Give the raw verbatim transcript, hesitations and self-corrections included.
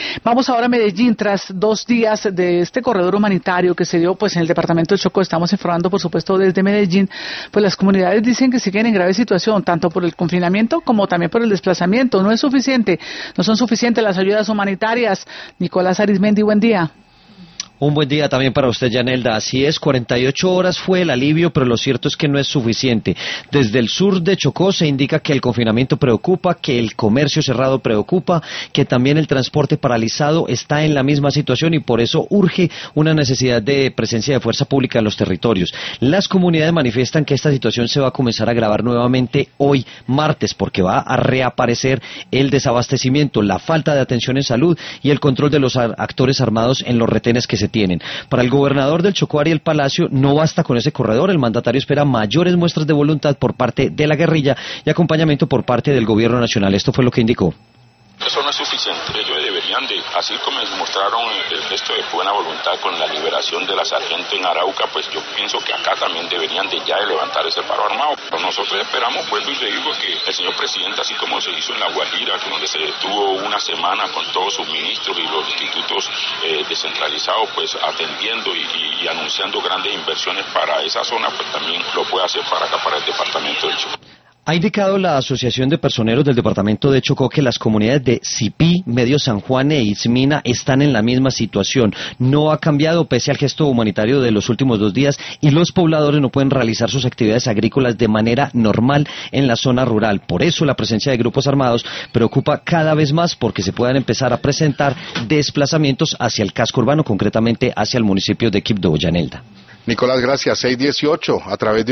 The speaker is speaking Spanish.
Vamos ahora a Medellín, tras dos días de este corredor humanitario que se dio pues en el departamento del Chocó. Estamos informando, por supuesto, desde Medellín. Pues las comunidades dicen que siguen en grave situación, tanto por el confinamiento como también por el desplazamiento. No es suficiente, no son suficientes las ayudas humanitarias. Nicolás Arizmendi, buen día. Un buen día también para usted, Yanelda. Así es, cuarenta y ocho horas fue el alivio, pero lo cierto es que no es suficiente. Desde el sur de Chocó se indica que el confinamiento preocupa, que el comercio cerrado preocupa, que también el transporte paralizado está en la misma situación y por eso urge una necesidad de presencia de fuerza pública en los territorios. Las comunidades manifiestan que esta situación se va a comenzar a agravar nuevamente hoy, martes, porque va a reaparecer el desabastecimiento, la falta de atención en salud y el control de los actores armados en los retenes que se tienen. Para el gobernador del Chocó, Ariel Palacio, no basta con ese corredor. El mandatario espera mayores muestras de voluntad por parte de la guerrilla y acompañamiento por parte del gobierno nacional. Esto fue lo que indicó. Eso no es suficiente. Ellos deberían de, así como mostraron el gesto de buena voluntad con la liberación de la sargento en Arauca, pues yo pienso que acá también deberían de ya levantar ese paro armado. Pero nosotros esperamos, vuelvo y le digo, que el señor presidente, así como se hizo en La Guajira, donde se detuvo una semana con todos sus ministros y los institutos eh, descentralizados, pues atendiendo y, y, y anunciando grandes inversiones para esa zona, pues también lo puede hacer para acá, para el departamento del Chocó. Ha indicado la Asociación de Personeros del Departamento de Chocó que las comunidades de Sipí, Medio San Juan e Izmina están en la misma situación. No ha cambiado pese al gesto humanitario de los últimos dos días y los pobladores no pueden realizar sus actividades agrícolas de manera normal en la zona rural. Por eso la presencia de grupos armados preocupa cada vez más porque se puedan empezar a presentar desplazamientos hacia el casco urbano, concretamente hacia el municipio de Quibdó, Yanelda. Nicolás, gracias. seis dieciocho, a través de